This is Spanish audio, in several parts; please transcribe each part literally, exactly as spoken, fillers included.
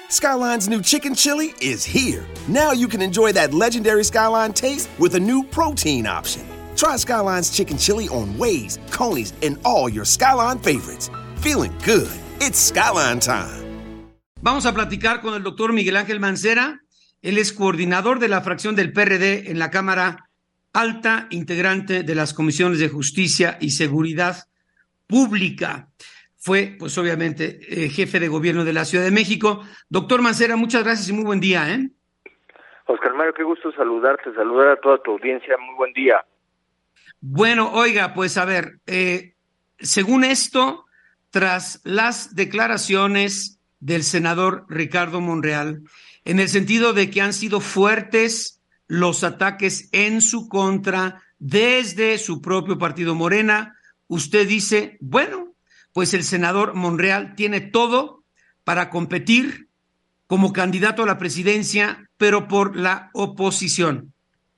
Skyline's new chicken chili is here. Now you can enjoy that legendary Skyline taste with a new protein option. Try Skyline's chicken chili on Waze, Coney's, and all your Skyline favorites. Feeling good. It's Skyline time. Vamos a platicar con el doctor Miguel Ángel Mancera. Él es coordinador de la fracción del P R D en la Cámara Alta, integrante de las comisiones de Justicia y Seguridad Pública. Fue, pues obviamente, eh, jefe de gobierno de la Ciudad de México. Doctor Mancera, muchas gracias y muy buen día, ¿eh? Oscar Mario, qué gusto saludarte, saludar a toda tu audiencia. Muy buen día. Bueno, oiga, pues a ver, eh, según esto, tras las declaraciones del senador Ricardo Monreal, en el sentido de que han sido fuertes los ataques en su contra desde su propio partido Morena, usted dice, bueno, pues el senador Monreal tiene todo para competir como candidato a la presidencia, pero por la oposición.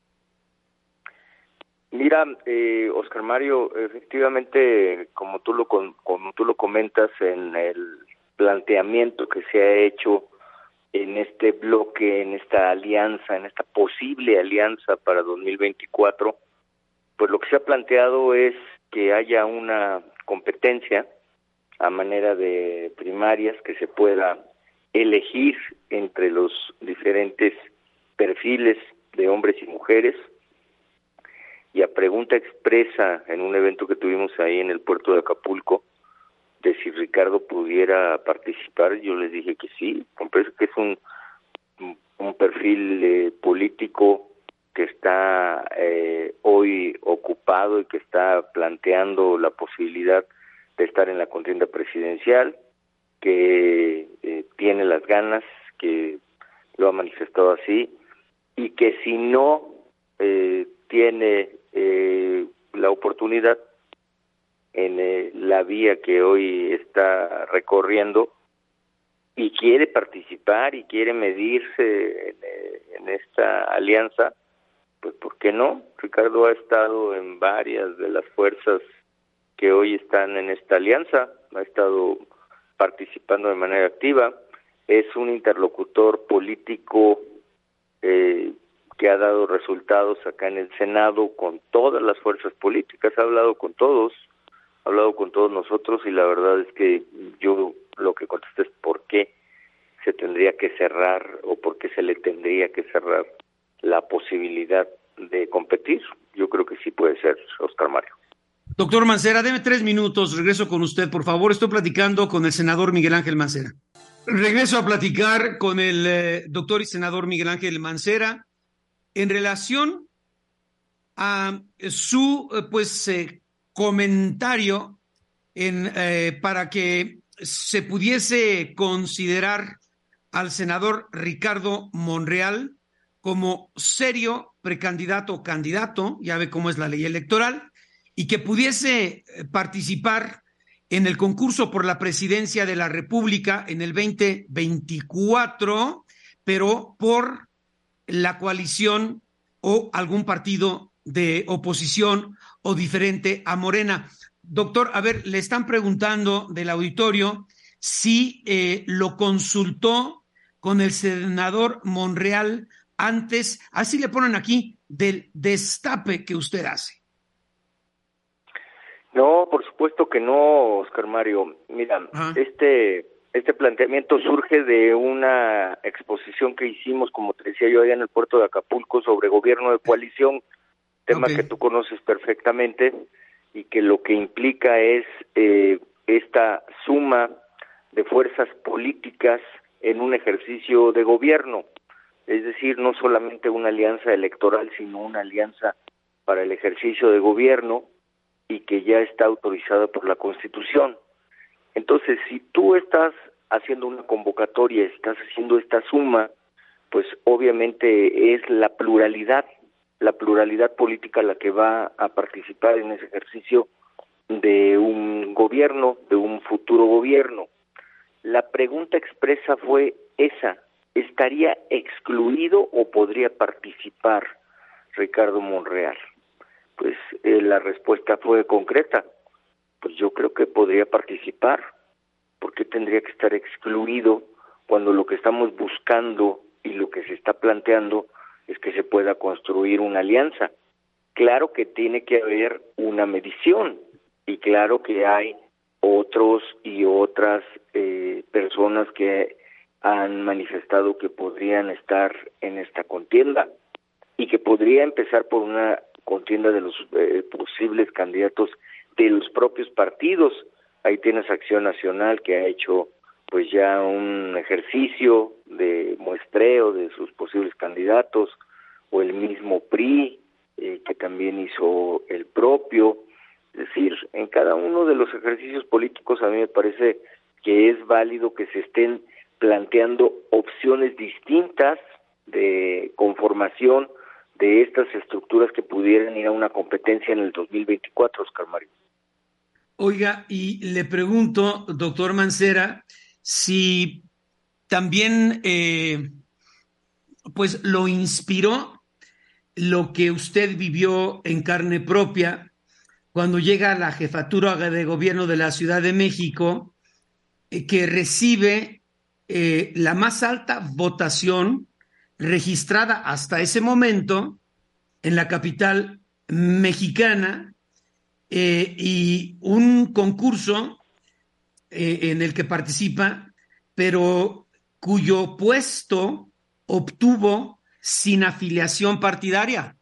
Mira, eh, Oscar Mario, efectivamente, como tú lo como tú lo comentas en el planteamiento que se ha hecho en este bloque, en esta alianza, en esta posible alianza para dos mil veinticuatro, pues lo que se ha planteado es que haya una competencia a manera de primarias, que se pueda elegir entre los diferentes perfiles de hombres y mujeres. Y a pregunta expresa en un evento que tuvimos ahí en el puerto de Acapulco, de si Ricardo pudiera participar, yo les dije que sí. Me parece que es un, un perfil eh, político que está eh, hoy ocupado y que está planteando la posibilidad de estar en la contienda presidencial, que eh, tiene las ganas, que lo ha manifestado así, y que si no eh, tiene eh, la oportunidad en eh, la vía que hoy está recorriendo y quiere participar y quiere medirse en, eh, en esta alianza, pues ¿por qué no? Ricardo ha estado en varias de las fuerzas que hoy están en esta alianza, ha estado participando de manera activa, es un interlocutor político eh, que ha dado resultados acá en el Senado con todas las fuerzas políticas, ha hablado con todos, ha hablado con todos nosotros, y la verdad es que yo lo que contesto es por qué se tendría que cerrar o por qué se le tendría que cerrar la posibilidad de competir. Yo creo que sí puede ser, Oscar Mario. Doctor Mancera, deme tres minutos, regreso con usted, por favor. Estoy platicando con el senador Miguel Ángel Mancera. Regreso a platicar con el eh, doctor y senador Miguel Ángel Mancera en relación a su eh, pues eh, comentario en, eh, para que se pudiese considerar al senador Ricardo Monreal como serio precandidato o candidato, ya ve cómo es la ley electoral, y que pudiese participar en el concurso por la presidencia de la República en el veinte veinticuatro, pero por la coalición o algún partido de oposición o diferente a Morena. Doctor, a ver, le están preguntando del auditorio si eh, lo consultó con el senador Monreal antes, así le ponen aquí, del destape que usted hace. No, por supuesto que no, Oscar Mario. Mira, Ajá. este este planteamiento surge de una exposición que hicimos, como te decía yo, allá en el puerto de Acapulco, sobre gobierno de coalición, tema okay. que tú conoces perfectamente, y que lo que implica es eh, esta suma de fuerzas políticas en un ejercicio de gobierno, es decir, no solamente una alianza electoral, sino una alianza para el ejercicio de gobierno, y que ya está autorizada por la Constitución. Entonces, si tú estás haciendo una convocatoria, estás haciendo esta suma, pues obviamente es la pluralidad, la pluralidad política la que va a participar en ese ejercicio de un gobierno, de un futuro gobierno. La pregunta expresa fue esa: ¿estaría excluido o podría participar Ricardo Monreal? Pues eh, la respuesta fue concreta. Pues yo creo que podría participar. ¿Por qué tendría que estar excluido cuando lo que estamos buscando y lo que se está planteando es que se pueda construir una alianza. Claro que tiene que haber una medición y claro que hay otros y otras eh, personas que han manifestado que podrían estar en esta contienda y que podría empezar por una contienda de los eh, posibles candidatos de los propios partidos. Ahí tienes Acción Nacional, que ha hecho pues ya un ejercicio de muestreo de sus posibles candidatos, o el mismo P R I, eh, que también hizo el propio. Es decir, en cada uno de los ejercicios políticos a mí me parece que es válido que se estén planteando opciones distintas de conformación de estas estructuras que pudieran ir a una competencia en el dos mil veinticuatro, Oscar Mario. Oiga, y le pregunto, doctor Mancera, si también eh, pues lo inspiró lo que usted vivió en carne propia cuando llega a la jefatura de gobierno de la Ciudad de México, eh, que recibe eh, la más alta votación registrada hasta ese momento en la capital mexicana, eh, y un concurso eh, en el que participa, pero cuyo puesto obtuvo sin afiliación partidaria.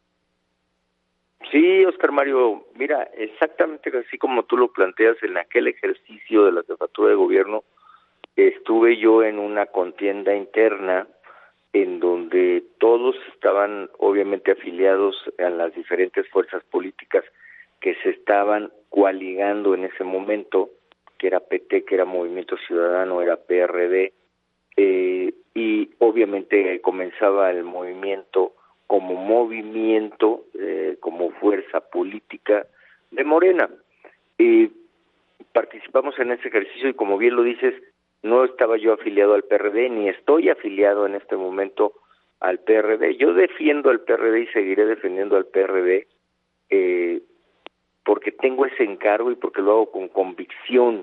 Sí, Oscar Mario, mira, exactamente así como tú lo planteas, en aquel ejercicio de la jefatura de gobierno, estuve yo en una contienda interna en donde todos estaban obviamente afiliados a las diferentes fuerzas políticas que se estaban coaligando en ese momento, que era P T, que era Movimiento Ciudadano, era P R D, eh, y obviamente comenzaba el movimiento como movimiento, eh, como fuerza política de Morena. Y participamos en ese ejercicio y, como bien lo dices, no estaba yo afiliado al P R D, ni estoy afiliado en este momento al P R D. Yo defiendo al P R D y seguiré defendiendo al P R D eh, porque tengo ese encargo y porque lo hago con convicción,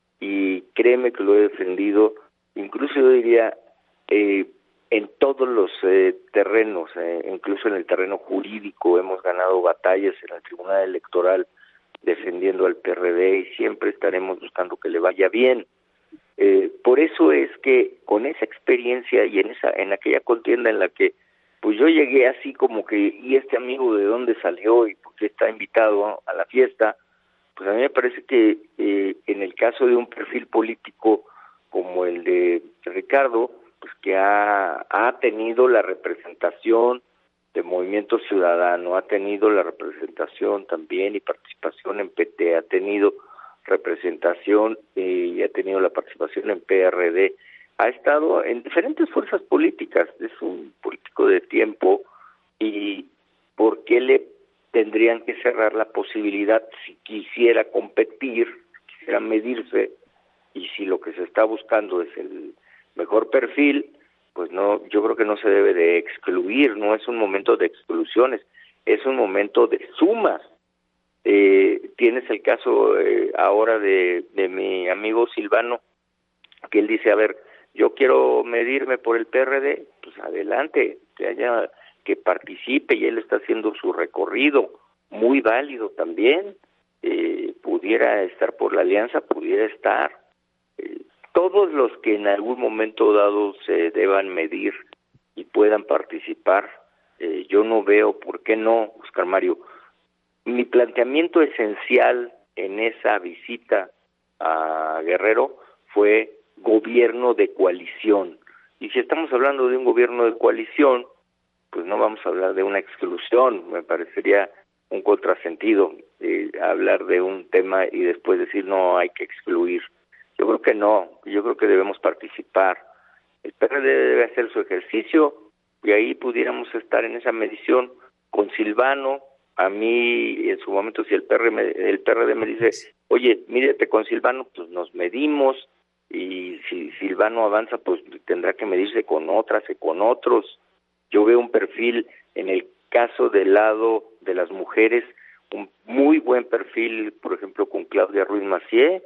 y créeme que lo he defendido, incluso yo diría eh, en todos los eh, terrenos, eh, incluso en el terreno jurídico hemos ganado batallas en el Tribunal Electoral defendiendo al P R D y siempre estaremos buscando que le vaya bien. Eh, por eso es que con esa experiencia y en esa en aquella contienda en la que pues yo llegué así como que, ¿y este amigo de dónde salió y por qué está invitado a la fiesta? Pues a mí me parece que eh, en el caso de un perfil político como el de Ricardo, pues que ha, ha tenido la representación de Movimiento Ciudadano, ha tenido la representación también y participación en P T, ha tenido representación eh, y ha tenido la participación en P R D, ha estado en diferentes fuerzas políticas, es un político de tiempo, y ¿por qué le tendrían que cerrar la posibilidad si quisiera competir, quisiera medirse, y si lo que se está buscando es el mejor perfil? Pues no, yo creo que no se debe de excluir, no es un momento de exclusiones, es un momento de sumas. Eh, tienes el caso eh, ahora de, de mi amigo Silvano, que él dice, a ver, yo quiero medirme por el P R D, pues adelante, que haya, que participe, y él está haciendo su recorrido, muy válido también, eh, pudiera estar por la alianza, pudiera estar, eh, todos los que en algún momento dado se deban medir y puedan participar, eh, yo no veo por qué no, Oscar Mario. Mi planteamiento esencial en esa visita a Guerrero fue gobierno de coalición. Y si estamos hablando de un gobierno de coalición, pues no vamos a hablar de una exclusión. Me parecería un contrasentido eh, hablar de un tema y después decir no, hay que excluir. Yo creo que no, yo creo que debemos participar. El P R D debe hacer su ejercicio y ahí pudiéramos estar en esa medición con Silvano. A mí, en su momento, si el P R D me, el P R D me dice, oye, mídete con Silvano, pues nos medimos, y si Silvano avanza, pues tendrá que medirse con otras y con otros. Yo veo un perfil, en el caso del lado de las mujeres, un muy buen perfil, por ejemplo, con Claudia Ruiz Massieu.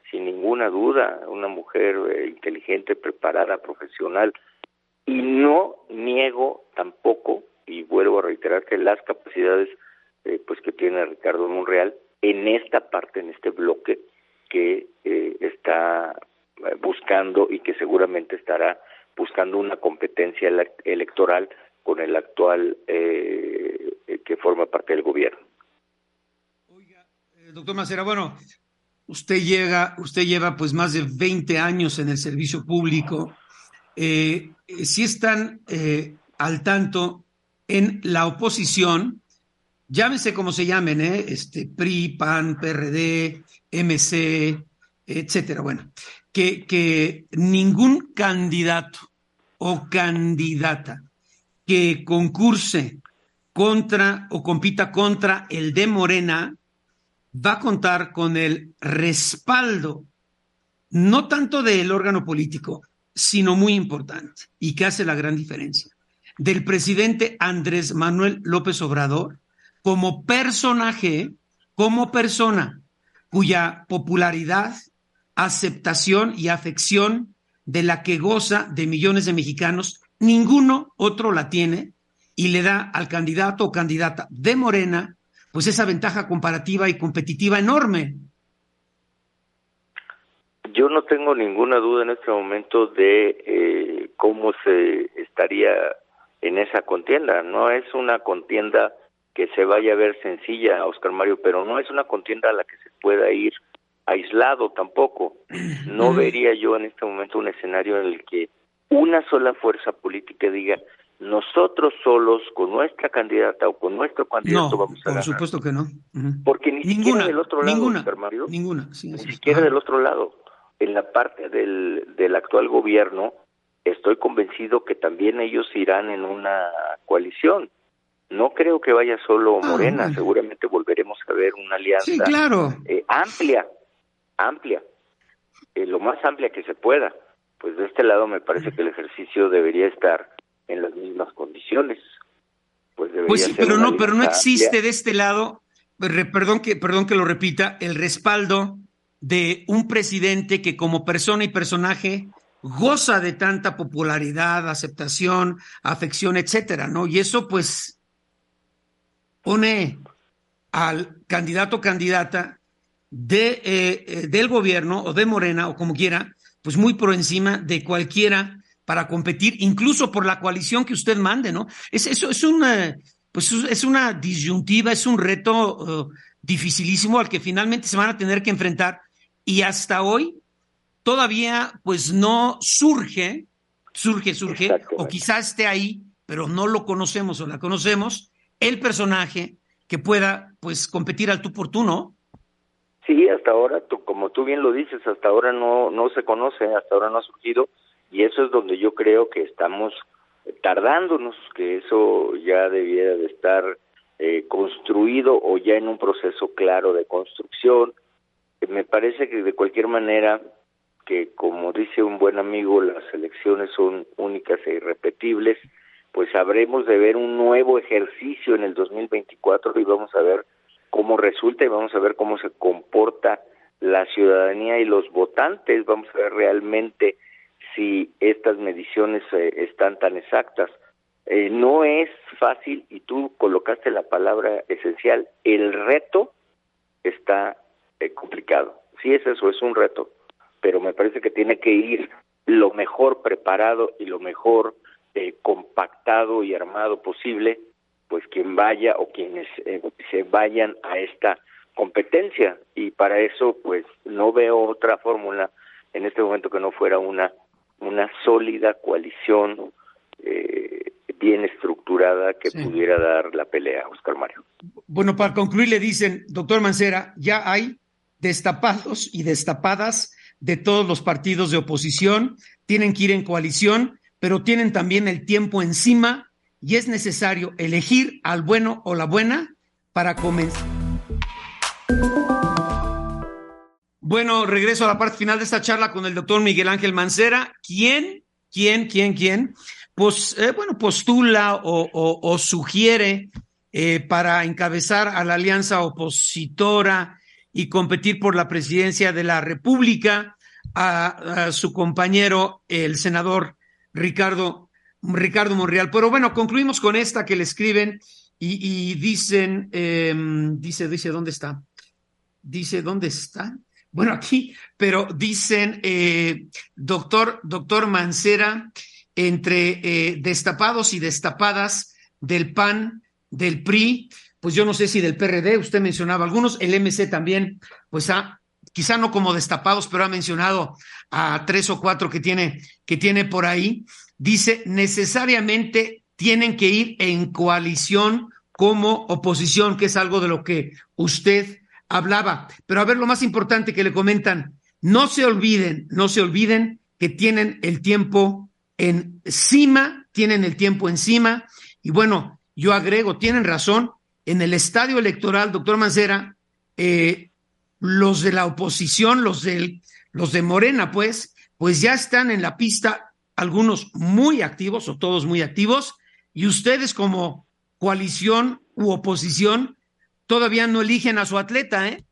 sin ninguna duda, una mujer eh, inteligente, preparada, profesional, y no niego tampoco, y vuelvo a reiterar, que las capacidades eh, pues que tiene Ricardo Monreal en esta parte, en este bloque que eh, está buscando y que seguramente estará buscando una competencia ele- electoral con el actual eh, que forma parte del gobierno. Oiga, eh, doctor Mancera, bueno, usted llega, usted lleva pues más de veinte años en el servicio público. Eh, eh, si están eh, al tanto en la oposición, llámese como se llamen, ¿eh? Este, P R I, P A N, P R D, M C, etcétera. Bueno, que, que ningún candidato o candidata que concurse contra o compita contra el de Morena va a contar con el respaldo, no tanto del órgano político, sino muy importante, y que hace la gran diferencia, del presidente Andrés Manuel López Obrador, como personaje, como persona, cuya popularidad, aceptación y afección de la que goza de millones de mexicanos, ninguno otro la tiene, y le da al candidato o candidata de Morena pues esa ventaja comparativa y competitiva enorme. Yo no tengo ninguna duda en este momento de eh, cómo se estaría en esa contienda. No es una contienda que se vaya a ver sencilla, Oscar Mario, pero no es una contienda a la que se pueda ir aislado tampoco. No vería yo en este momento un escenario en el que una sola fuerza política diga: nosotros solos, con nuestra candidata o con nuestro candidato, no, vamos a ganar. Por supuesto que no. Uh-huh. Porque ni ninguna, siquiera del otro lado, ninguna, Oscar Mario, ninguna, sí, ni sí, siquiera ajá. del otro lado. En la parte del, del actual gobierno, estoy convencido que también ellos irán en una coalición. No creo que vaya solo Morena, ah, bueno. Seguramente volveremos a ver una alianza sí, claro. eh, amplia, amplia, eh, lo más amplia que se pueda. Pues de este lado me parece que el ejercicio debería estar en las mismas condiciones. Pues, pues sí, pero no, pero no existe amplia. de este lado, perdón que, perdón que lo repita, el respaldo de un presidente que como persona y personaje goza de tanta popularidad, aceptación, afección, etcétera, ¿no? Y eso pues pone al candidato o candidata de, eh, del gobierno o de Morena o como quiera, pues muy por encima de cualquiera para competir, incluso por la coalición que usted mande, ¿no? Es, eso es una, pues es una disyuntiva, es un reto uh, dificilísimo al que finalmente se van a tener que enfrentar, y hasta hoy todavía pues no surge, surge, surge, o quizás esté ahí, pero no lo conocemos o la conocemos, el personaje que pueda pues competir al tú por tú, ¿no? Sí, hasta ahora, tú, como tú bien lo dices, hasta ahora no, no se conoce, hasta ahora no ha surgido, y eso es donde yo creo que estamos tardándonos, que eso ya debiera de estar eh, construido o ya en un proceso claro de construcción. Me parece que de cualquier manera, que como dice un buen amigo, las elecciones son únicas e irrepetibles, pues habremos de ver un nuevo ejercicio en el dos mil veinticuatro y vamos a ver cómo resulta y vamos a ver cómo se comporta la ciudadanía y los votantes. Vamos a ver realmente si estas mediciones eh, están tan exactas. Eh, no es fácil, y tú colocaste la palabra esencial, el reto está eh, complicado. Sí es eso, es un reto, pero me parece que tiene que ir lo mejor preparado y lo mejor eh, compactado y armado posible, pues quien vaya o quienes eh, se vayan a esta competencia, y para eso pues no veo otra fórmula en este momento que no fuera una una sólida coalición eh, bien estructurada que sí pudiera dar la pelea, Oscar Mario. Bueno, para concluir le dicen, doctor Mancera, ya hay destapados y destapadas de todos los partidos de oposición, tienen que ir en coalición, pero tienen también el tiempo encima y es necesario elegir al bueno o la buena para comenzar. Bueno, regreso a la parte final de esta charla con el doctor Miguel Ángel Mancera. ¿Quién, quién, quién, quién? Pues, eh, bueno, postula o, o, o sugiere eh, para encabezar a la alianza opositora y competir por la presidencia de la República a, a su compañero, el senador Ricardo, Ricardo Monreal. Pero bueno, concluimos con esta que le escriben y, y dicen, eh, dice, dice, ¿dónde está? Dice, ¿dónde está? Bueno, aquí, pero dicen, eh, doctor, doctor Mancera, entre eh, destapados y destapadas del P A N, del P R I, pues yo no sé si del P R D, usted mencionaba algunos, el M C también, pues ha, quizá no como destapados, pero ha mencionado a tres o cuatro que tiene, que tiene por ahí. Dice, necesariamente tienen que ir en coalición como oposición, que es algo de lo que usted hablaba. Pero a ver, lo más importante que le comentan, no se olviden, no se olviden que tienen el tiempo encima, tienen el tiempo encima, y bueno, yo agrego, tienen razón, en el estadio electoral, doctor Mancera, eh, los de la oposición, los del, los de Morena, pues, pues ya están en la pista, algunos muy activos, o todos muy activos, y ustedes como coalición u oposición todavía no eligen a su atleta, ¿eh?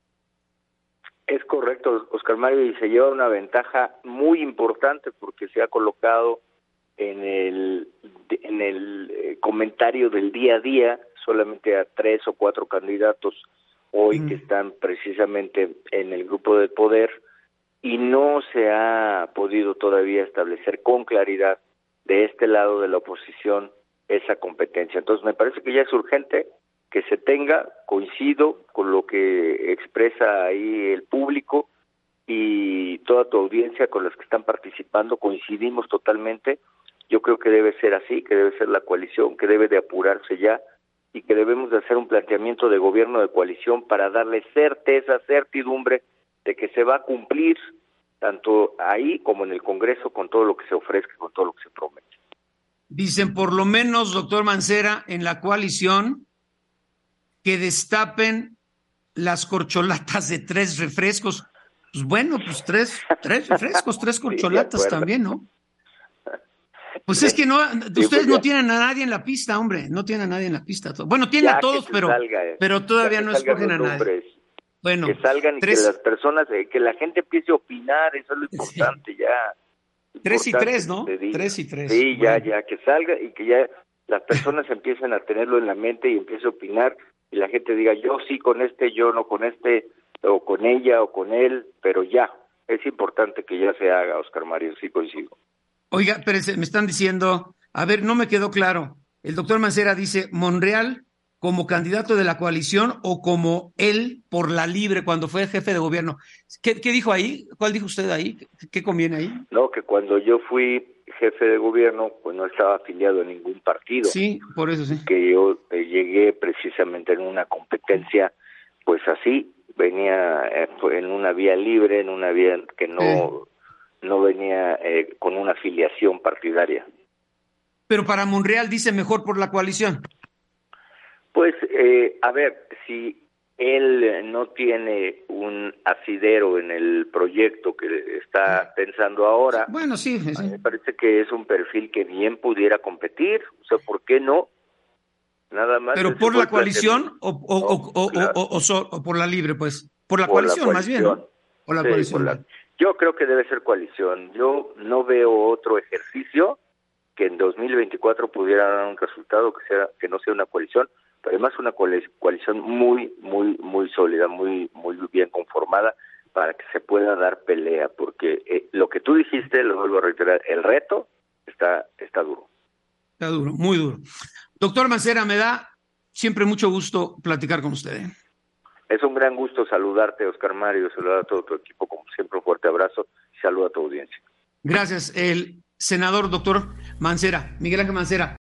Es correcto, Oscar Mario, y se lleva una ventaja muy importante porque se ha colocado en el en el eh, comentario del día a día solamente a tres o cuatro candidatos hoy mm. que están precisamente en el grupo del poder, y no se ha podido todavía establecer con claridad de este lado de la oposición esa competencia. Entonces me parece que ya es urgente que se tenga, coincido con lo que expresa ahí el público y toda tu audiencia con los que están participando, coincidimos totalmente. Yo creo que debe ser así, que debe ser la coalición, que debe de apurarse ya y que debemos de hacer un planteamiento de gobierno de coalición para darle certeza, certidumbre de que se va a cumplir tanto ahí como en el Congreso con todo lo que se ofrezca, con todo lo que se promete. Dicen, por lo menos, doctor Mancera, en la coalición, que destapen las corcholatas de tres refrescos. Pues bueno, pues tres, tres refrescos, tres corcholatas sí, también, ¿no? Pues sí, es que no, ustedes sí, pues no tienen a nadie en la pista, hombre, no tienen a nadie en la pista. Bueno, tienen ya a todos, pero, salga, eh. pero todavía no escogen a nadie. Bueno, que salgan y tres, que las personas, eh, que la gente empiece a opinar, eso es lo importante, sí. ya. Tres y tres, ¿no? Tres y tres. Sí, bueno. ya, ya, que salga y que ya las personas empiecen a tenerlo en la mente y empiecen a opinar y la gente diga, yo sí con este, yo no con este, o con ella o con él, pero ya, es importante que ya se haga, Oscar Mario, sí coincido. Oiga, pero me están diciendo, a ver, no me quedó claro, el doctor Mancera dice, Monreal como candidato de la coalición o como él por la libre cuando fue jefe de gobierno. ¿Qué, qué dijo ahí? ¿Cuál dijo usted ahí? ¿Qué conviene ahí? No, que cuando yo fui jefe de gobierno, pues no estaba afiliado a ningún partido. Sí, por eso sí. Que yo eh, llegué precisamente en una competencia, pues así, venía eh, en una vía libre, en una vía que no, eh. no venía eh, con una afiliación partidaria. Pero para Monreal dice mejor por la coalición. Pues, eh, a ver, si él no tiene un asidero en el proyecto que está pensando ahora, bueno, sí, sí. me parece que es un perfil que bien pudiera competir, o sea, ¿por qué no? Nada más. ¿Pero por la coalición o, o, no, o, o, claro. o, o, so, o por la libre, pues? Por la, por coalición, la coalición, más bien, ¿no? Por la sí, coalición. Por la... Yo creo que debe ser coalición. Yo no veo otro ejercicio que en dos mil veinticuatro pudiera dar un resultado que sea que no sea una coalición, pero además una coalición muy, muy, muy sólida, muy, muy bien conformada para que se pueda dar pelea, porque eh, lo que tú dijiste, lo vuelvo a reiterar, el reto está, está duro. Está duro, muy duro. Doctor Mancera, me da siempre mucho gusto platicar con usted. ¿eh? Es un gran gusto saludarte, Oscar Mario, saludar a todo tu equipo, como siempre, un fuerte abrazo y saludo a tu audiencia. Gracias, el senador doctor Mancera, Miguel Ángel Mancera.